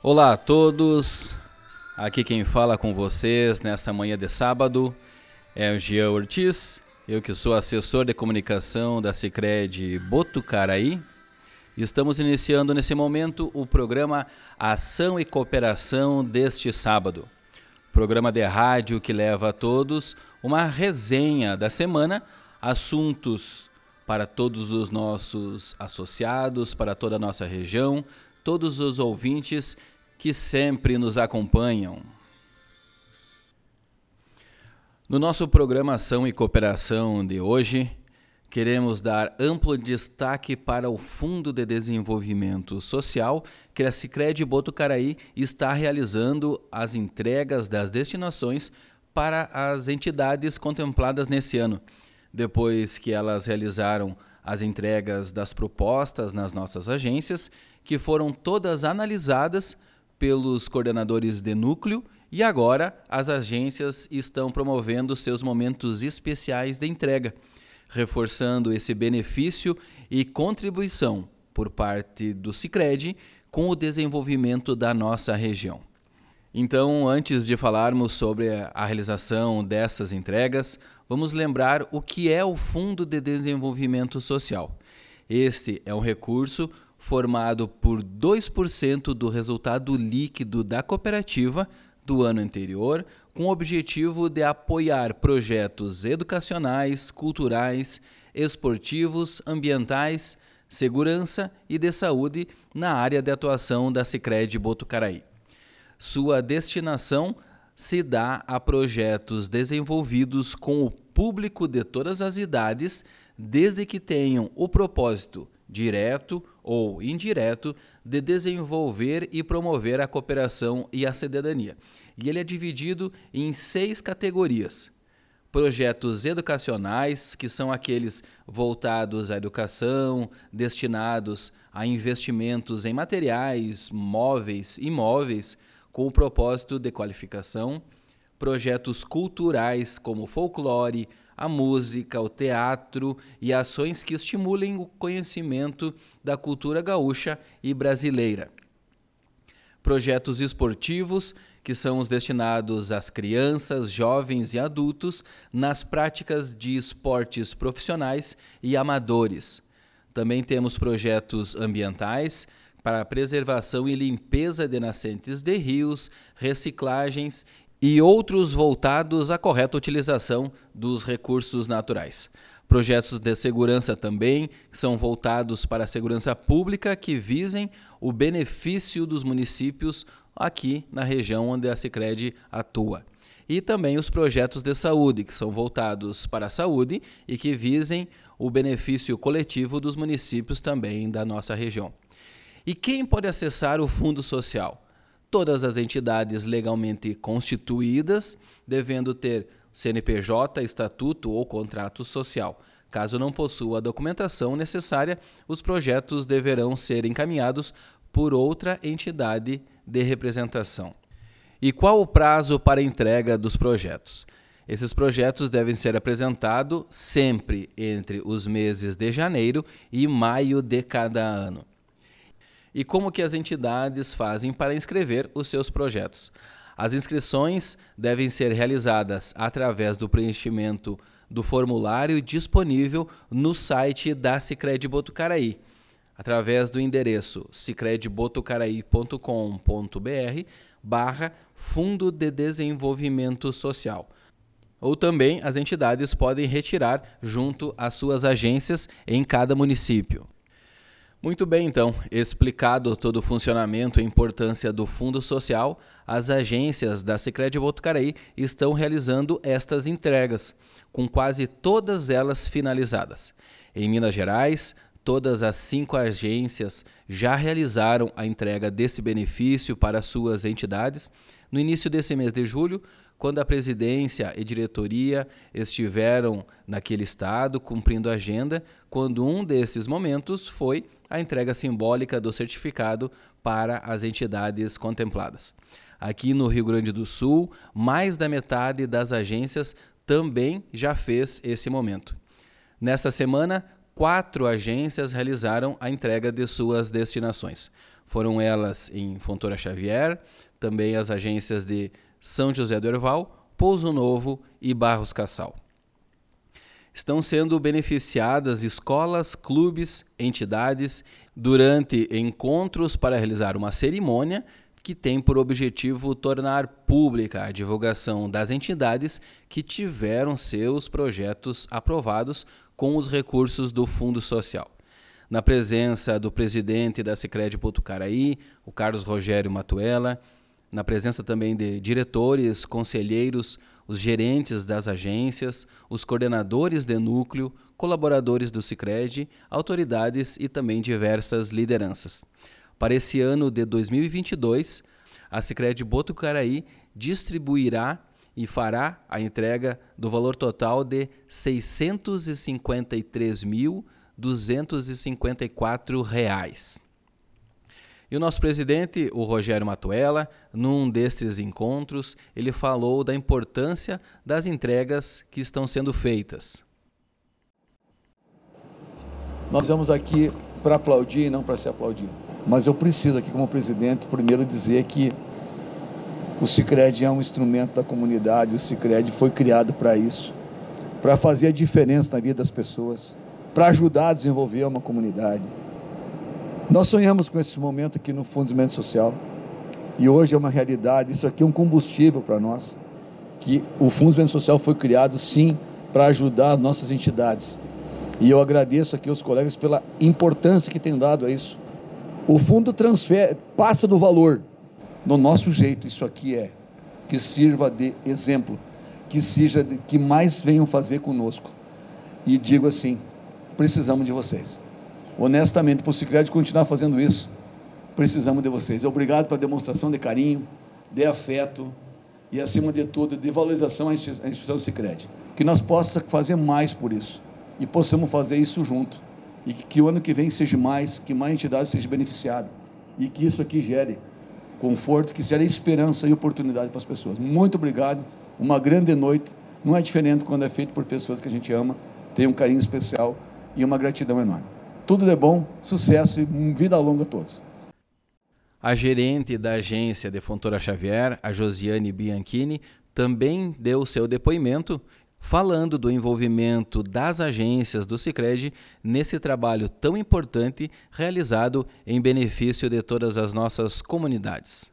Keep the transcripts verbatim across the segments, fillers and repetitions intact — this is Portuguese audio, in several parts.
Olá a todos, aqui quem fala com vocês nesta manhã de sábado é o Jean Ortiz, eu que sou assessor de comunicação da Sicredi Botucaraí. Estamos iniciando nesse momento o programa Ação e Cooperação deste sábado, programa de rádio que leva a todos uma resenha da semana, assuntos para todos os nossos associados, para toda a nossa região, todos os ouvintes que sempre nos acompanham. No nosso programa Ação e Cooperação de hoje, queremos dar amplo destaque para o Fundo de Desenvolvimento Social que a Sicredi Botucaraí está realizando as entregas das destinações para as entidades contempladas nesse ano, depois que elas realizaram as entregas das propostas nas nossas agências, que foram todas analisadas pelos coordenadores de núcleo, e agora as agências estão promovendo seus momentos especiais de entrega, reforçando esse benefício e contribuição por parte do Sicredi com o desenvolvimento da nossa região. Então, antes de falarmos sobre a realização dessas entregas, vamos lembrar o que é o Fundo de Desenvolvimento Social. Este é um recurso formado por dois por cento do resultado líquido da cooperativa do ano anterior, com o objetivo de apoiar projetos educacionais, culturais, esportivos, ambientais, segurança e de saúde na área de atuação da Sicredi Botucaraí. Sua destinação se dá a projetos desenvolvidos com o público de todas as idades, desde que tenham o propósito direto ou indireto de desenvolver e promover a cooperação e a cidadania. E ele é dividido em seis categorias. Projetos educacionais, que são aqueles voltados à educação, destinados a investimentos em materiais, móveis, imóveis, com o propósito de qualificação. Projetos culturais, como folclore, a música, o teatro e ações que estimulem o conhecimento da cultura gaúcha e brasileira. Projetos esportivos, que são os destinados às crianças, jovens e adultos nas práticas de esportes profissionais e amadores. Também temos projetos ambientais para a preservação e limpeza de nascentes de rios, reciclagens e outros voltados à correta utilização dos recursos naturais. Projetos de segurança também, que são voltados para a segurança pública, que visem o benefício dos municípios aqui na região onde a Sicredi atua. E também os projetos de saúde, que são voltados para a saúde e que visem o benefício coletivo dos municípios também da nossa região. E quem pode acessar o Fundo Social? Todas as entidades legalmente constituídas, devendo ter C N P J, estatuto ou contrato social. Caso não possua a documentação necessária, os projetos deverão ser encaminhados por outra entidade de representação. E qual o prazo para a entrega dos projetos? Esses projetos devem ser apresentados sempre entre os meses de janeiro e maio de cada ano. E como que as entidades fazem para inscrever os seus projetos? As inscrições devem ser realizadas através do preenchimento do formulário disponível no site da Sicredi Botucaraí, através do endereço sicredibotucaraí ponto com ponto br barra Fundo de Desenvolvimento Social. Ou também as entidades podem retirar junto às suas agências em cada município. Muito bem, então, explicado todo o funcionamento e importância do Fundo Social, as agências da Sicredi Botucaraí estão realizando estas entregas, com quase todas elas finalizadas. Em Minas Gerais, todas as cinco agências já realizaram a entrega desse benefício para suas entidades. No início desse mês de julho, quando a presidência e diretoria estiveram naquele estado cumprindo a agenda, quando um desses momentos foi a entrega simbólica do certificado para as entidades contempladas. Aqui no Rio Grande do Sul, mais da metade das agências também já fez esse momento. Nesta semana, quatro agências realizaram a entrega de suas destinações. Foram elas em Fontoura Xavier, também as agências de São José do Herval, Pouso Novo e Barros Cassal. Estão sendo beneficiadas escolas, clubes, entidades, durante encontros para realizar uma cerimônia que tem por objetivo tornar pública a divulgação das entidades que tiveram seus projetos aprovados com os recursos do Fundo Social. Na presença do presidente da Sicredi Botucaraí, o Carlos Rogério Matuella, na presença também de diretores, conselheiros, os gerentes das agências, os coordenadores de núcleo, colaboradores do Sicredi, autoridades e também diversas lideranças. Para esse ano de dois mil e vinte e dois, a Sicredi Botucaraí distribuirá e fará a entrega do valor total de seiscentos e cinquenta e três mil, duzentos e cinquenta e quatro reais. E o nosso presidente, o Rogério Matuella, num destes encontros, ele falou da importância das entregas que estão sendo feitas. Nós estamos aqui para aplaudir e não para se aplaudir. Mas eu preciso aqui, como presidente, primeiro dizer que o Sicredi é um instrumento da comunidade, o Sicredi foi criado para isso, para fazer a diferença na vida das pessoas, para ajudar a desenvolver uma comunidade. Nós sonhamos com esse momento aqui no Fundo de Desenvolvimento Social, e hoje é uma realidade. Isso aqui é um combustível para nós, que o Fundo de Desenvolvimento Social foi criado, sim, para ajudar as nossas entidades. E eu agradeço aqui aos colegas pela importância que têm dado a isso. O fundo transfere, passa do valor, no nosso jeito. Isso aqui é, que sirva de exemplo, que seja, de, que mais venham fazer conosco. E digo assim, precisamos de vocês. Honestamente, para o Sicredi continuar fazendo isso, precisamos de vocês. Obrigado pela demonstração de carinho, de afeto e, acima de tudo, de valorização à instituição do Sicredi. Que nós possamos fazer mais por isso e possamos fazer isso junto. E que, que o ano que vem seja mais, que mais entidades sejam beneficiadas e que isso aqui gere conforto, que gere esperança e oportunidade para as pessoas. Muito obrigado, uma grande noite. Não é diferente quando é feito por pessoas que a gente ama, tem um carinho especial e uma gratidão enorme. Tudo de bom, sucesso e vida longa a todos. A gerente da agência de Fontoura Xavier, a Josiane Bianchini, também deu seu depoimento falando do envolvimento das agências do Sicredi nesse trabalho tão importante realizado em benefício de todas as nossas comunidades.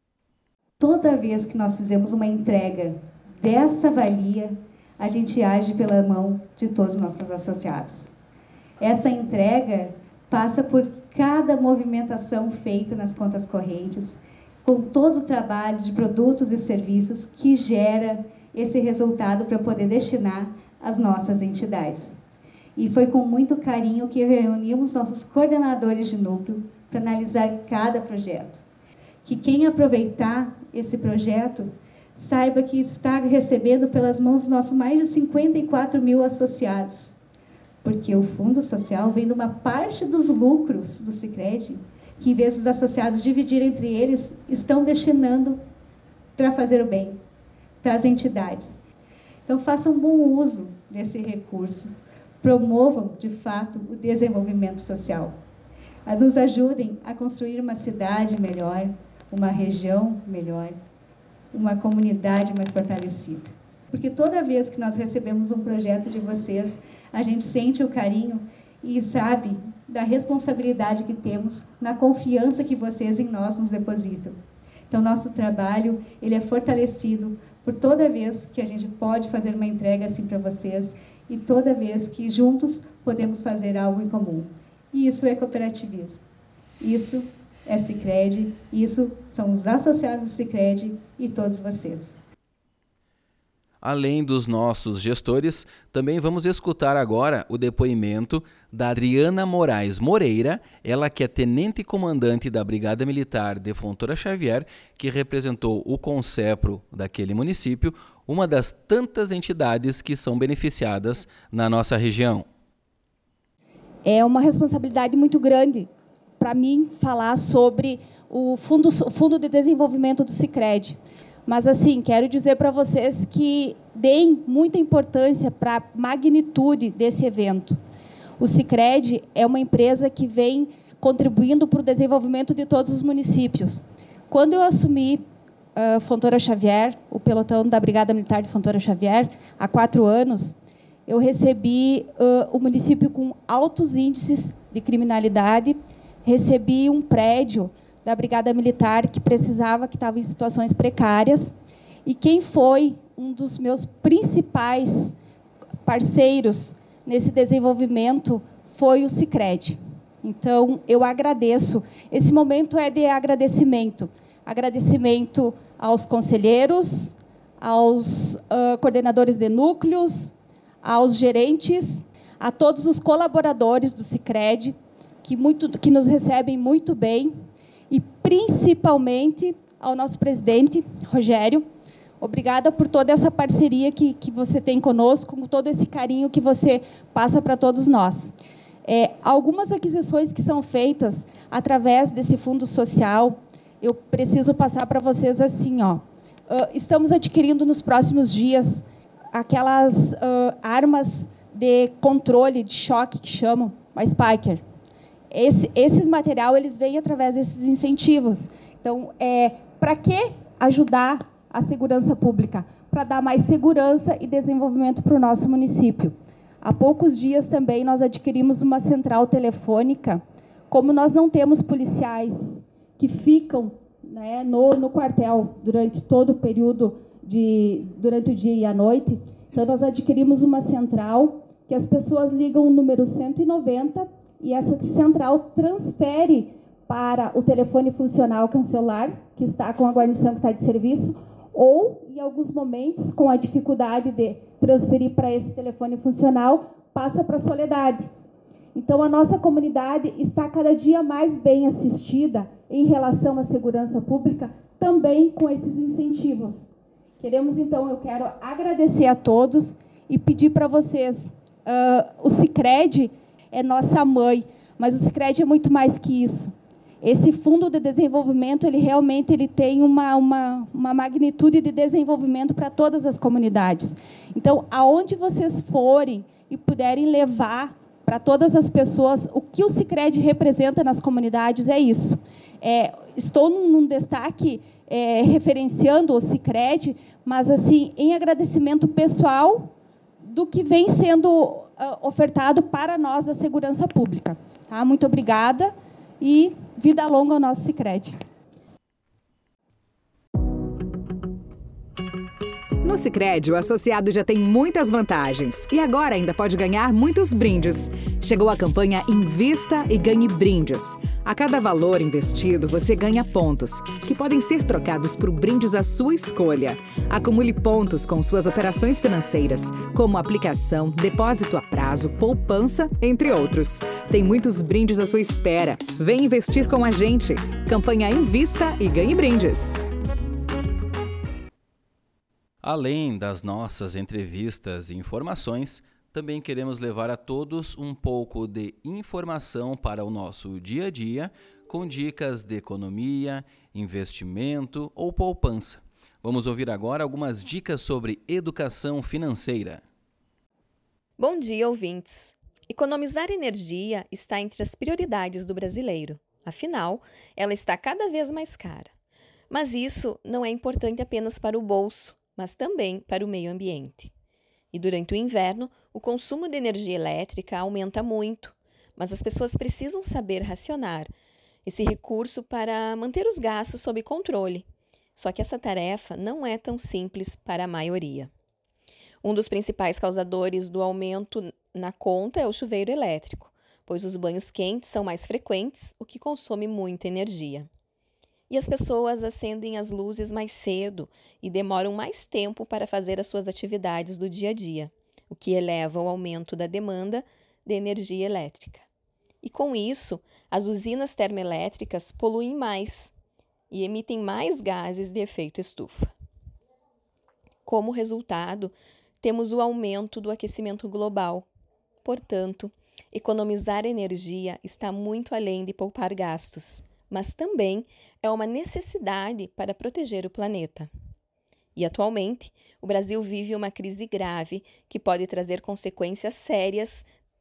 Toda vez que nós fizemos uma entrega dessa valia, a gente age pela mão de todos os nossos associados. Essa entrega passa por cada movimentação feita nas contas correntes, com todo o trabalho de produtos e serviços que gera esse resultado para poder destinar às nossas entidades. E foi com muito carinho que reunimos nossos coordenadores de núcleo para analisar cada projeto. Que quem aproveitar esse projeto saiba que está recebendo pelas mãos dos nossos mais de cinquenta e quatro mil associados, porque o Fundo Social vem de uma parte dos lucros do Sicredi, que em vez dos associados dividirem entre eles, estão destinando para fazer o bem, para as entidades. Então, façam bom uso desse recurso, promovam, de fato, o desenvolvimento social. Nos ajudem a construir uma cidade melhor, uma região melhor, uma comunidade mais fortalecida. Porque toda vez que nós recebemos um projeto de vocês, a gente sente o carinho e sabe da responsabilidade que temos, na confiança que vocês em nós nos depositam. Então, nosso trabalho ele é fortalecido por toda vez que a gente pode fazer uma entrega assim para vocês e toda vez que juntos podemos fazer algo em comum. E isso é cooperativismo. Isso é Sicredi, isso são os associados do Sicredi e todos vocês. Além dos nossos gestores, também vamos escutar agora o depoimento da Adriana Moraes Moreira, ela que é tenente-comandante da Brigada Militar de Fontoura Xavier, que representou o Concepro daquele município, uma das tantas entidades que são beneficiadas na nossa região. É uma responsabilidade muito grande para mim falar sobre o Fundo, o Fundo de Desenvolvimento do Sicredi. Mas, assim, quero dizer para vocês que deem muita importância para a magnitude desse evento. O Sicredi é uma empresa que vem contribuindo para o desenvolvimento de todos os municípios. Quando eu assumi uh, Fontoura Xavier, o pelotão da Brigada Militar de Fontoura Xavier, há quatro anos, eu recebi uh, o município com altos índices de criminalidade, recebi um prédio da Brigada Militar que precisava, que estava em situações precárias, e quem foi um dos meus principais parceiros nesse desenvolvimento foi o Sicredi. Então, eu agradeço. Esse momento é de agradecimento. Agradecimento aos conselheiros, aos uh, coordenadores de núcleos, aos gerentes, a todos os colaboradores do Sicredi, que, muito, que nos recebem muito bem, e principalmente ao nosso presidente, Rogério. Obrigada por toda essa parceria que, que você tem conosco, com todo esse carinho que você passa para todos nós. É, algumas aquisições que são feitas através desse fundo social, eu preciso passar para vocês assim, ó. Uh, estamos adquirindo nos próximos dias aquelas uh, armas de controle, de choque, que chamam, a Spiker. Esse, esses material, eles vêm através desses incentivos. Então, é, para que ajudar a segurança pública? Para dar mais segurança e desenvolvimento para o nosso município. Há poucos dias também nós adquirimos uma central telefônica. Como nós não temos policiais que ficam, né, no, no quartel durante todo o período, de, durante o dia e a noite, então nós adquirimos uma central que as pessoas ligam o número cento e noventa e essa central transfere para o telefone funcional, que é um celular, que está com a guarnição que está de serviço, ou, em alguns momentos, com a dificuldade de transferir para esse telefone funcional, passa para a Soledade. Então, a nossa comunidade está cada dia mais bem assistida em relação à segurança pública, também com esses incentivos. Queremos, então, eu quero agradecer a todos e pedir para vocês, uh, o Sicredi é nossa mãe, mas o Sicredi é muito mais que isso. Esse fundo de desenvolvimento, ele realmente ele tem uma, uma, uma magnitude de desenvolvimento para todas as comunidades. Então, aonde vocês forem e puderem levar para todas as pessoas o que o Sicredi representa nas comunidades, é isso. É, estou num, num destaque é, referenciando o Sicredi, mas assim, em agradecimento pessoal do que vem sendo uh, ofertado para nós da segurança pública. Tá? Muito obrigada e vida longa ao nosso Sicredi. No Sicredi, o associado já tem muitas vantagens e agora ainda pode ganhar muitos brindes. Chegou a campanha Invista e Ganhe Brindes. A cada valor investido, você ganha pontos, que podem ser trocados por brindes à sua escolha. Acumule pontos com suas operações financeiras, como aplicação, depósito a prazo, poupança, entre outros. Tem muitos brindes à sua espera. Vem investir com a gente. Campanha Invista e Ganhe Brindes. Além das nossas entrevistas e informações, também queremos levar a todos um pouco de informação para o nosso dia a dia, com dicas de economia, investimento ou poupança. Vamos ouvir agora algumas dicas sobre educação financeira. Bom dia, ouvintes! Economizar energia está entre as prioridades do brasileiro. Afinal, ela está cada vez mais cara. Mas isso não é importante apenas para o bolso, mas também para o meio ambiente. E durante o inverno, o consumo de energia elétrica aumenta muito, mas as pessoas precisam saber racionar esse recurso para manter os gastos sob controle. Só que essa tarefa não é tão simples para a maioria. Um dos principais causadores do aumento na conta é o chuveiro elétrico, pois os banhos quentes são mais frequentes, o que consome muita energia. E as pessoas acendem as luzes mais cedo e demoram mais tempo para fazer as suas atividades do dia a dia, o que eleva o aumento da demanda de energia elétrica. E com isso, as usinas termoelétricas poluem mais e emitem mais gases de efeito estufa. Como resultado, temos o aumento do aquecimento global. Portanto, economizar energia está muito além de poupar gastos, mas também é uma necessidade para proteger o planeta. E, atualmente, o Brasil vive uma crise grave que pode trazer consequências sérias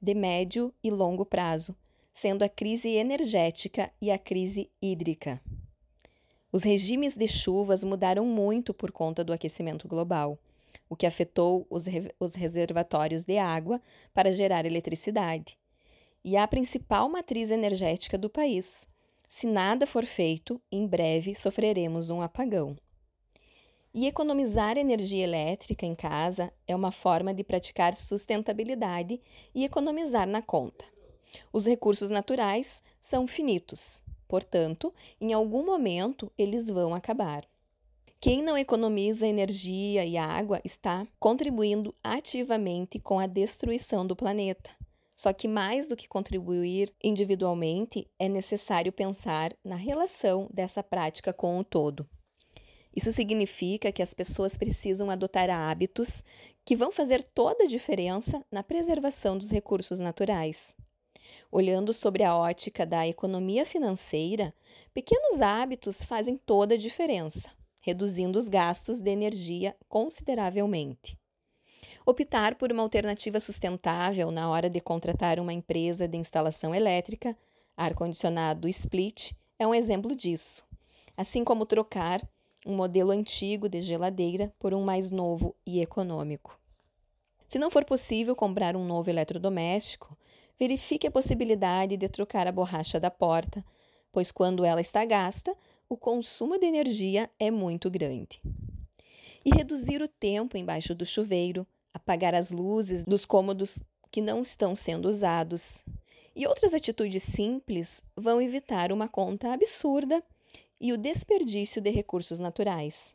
de médio e longo prazo, sendo a crise energética e a crise hídrica. Os regimes de chuvas mudaram muito por conta do aquecimento global, o que afetou os, re- os reservatórios de água para gerar eletricidade. E a principal matriz energética do país. Se nada for feito, em breve sofreremos um apagão. E economizar energia elétrica em casa é uma forma de praticar sustentabilidade e economizar na conta. Os recursos naturais são finitos, portanto, em algum momento eles vão acabar. Quem não economiza energia e água está contribuindo ativamente com a destruição do planeta. Só que mais do que contribuir individualmente, é necessário pensar na relação dessa prática com o todo. Isso significa que as pessoas precisam adotar hábitos que vão fazer toda a diferença na preservação dos recursos naturais. Olhando sobre a ótica da economia financeira, pequenos hábitos fazem toda a diferença, reduzindo os gastos de energia consideravelmente. Optar por uma alternativa sustentável na hora de contratar uma empresa de instalação elétrica, ar-condicionado split, é um exemplo disso, assim como trocar um modelo antigo de geladeira por um mais novo e econômico. Se não for possível comprar um novo eletrodoméstico, verifique a possibilidade de trocar a borracha da porta, pois quando ela está gasta, o consumo de energia é muito grande. E reduzir o tempo embaixo do chuveiro, apagar as luzes dos cômodos que não estão sendo usados. E outras atitudes simples vão evitar uma conta absurda e o desperdício de recursos naturais.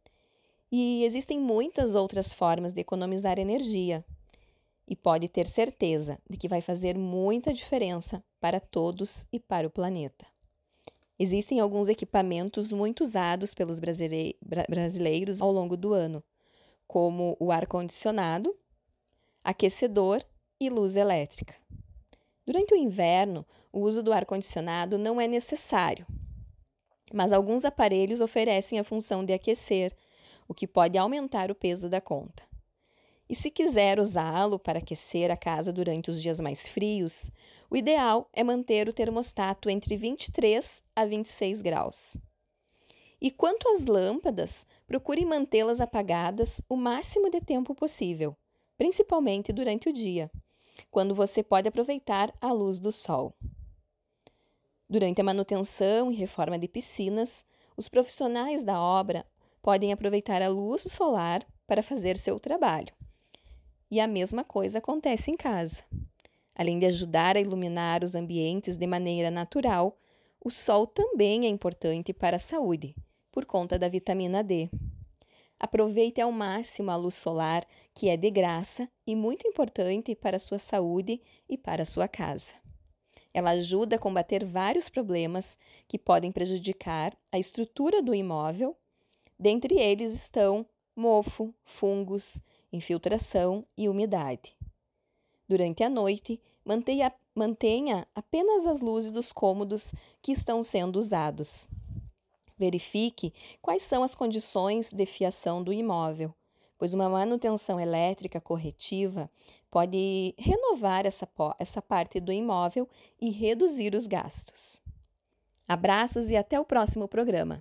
E existem muitas outras formas de economizar energia. E pode ter certeza de que vai fazer muita diferença para todos e para o planeta. Existem alguns equipamentos muito usados pelos brasile- bra- brasileiros ao longo do ano, como o ar-condicionado, aquecedor e luz elétrica. Durante o inverno, o uso do ar-condicionado não é necessário, mas alguns aparelhos oferecem a função de aquecer, o que pode aumentar o peso da conta. E se quiser usá-lo para aquecer a casa durante os dias mais frios, o ideal é manter o termostato entre vinte e três a vinte e seis graus. E quanto às lâmpadas, procure mantê-las apagadas o máximo de tempo possível, principalmente durante o dia, quando você pode aproveitar a luz do sol. Durante a manutenção e reforma de piscinas, os profissionais da obra podem aproveitar a luz solar para fazer seu trabalho. E a mesma coisa acontece em casa. Além de ajudar a iluminar os ambientes de maneira natural, o sol também é importante para a saúde, por conta da vitamina D. Aproveite ao máximo a luz solar, que é de graça e muito importante para a sua saúde e para a sua casa. Ela ajuda a combater vários problemas que podem prejudicar a estrutura do imóvel. Dentre eles estão mofo, fungos, infiltração e umidade. Durante a noite, mantenha, mantenha apenas as luzes dos cômodos que estão sendo usados. Verifique quais são as condições de fiação do imóvel, pois uma manutenção elétrica corretiva pode renovar essa, essa parte do imóvel e reduzir os gastos. Abraços e até o próximo programa.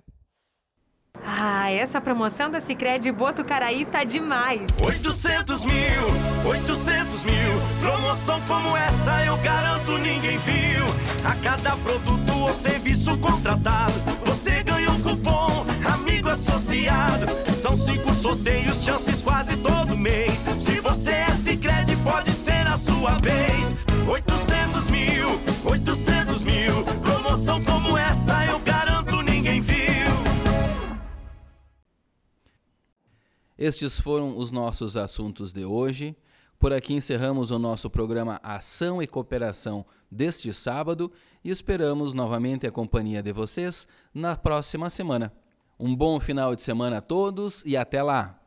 Ah, essa promoção da Sicredi Botucaraí tá demais! oitocentos mil, oitocentos mil, promoção como essa eu garanto ninguém viu. A cada produto ou serviço contratado, você ganha um cupom Amigo Associado. São cinco sorteios, chances quase todo mês. Se você é Sicredi, pode ser a sua vez. oitocentos mil, oitocentos mil, promoção como essa eu garanto ninguém viu. Estes foram os nossos assuntos de hoje. Por aqui encerramos o nosso programa Ação e Cooperação deste sábado e esperamos novamente a companhia de vocês na próxima semana. Um bom final de semana a todos e até lá!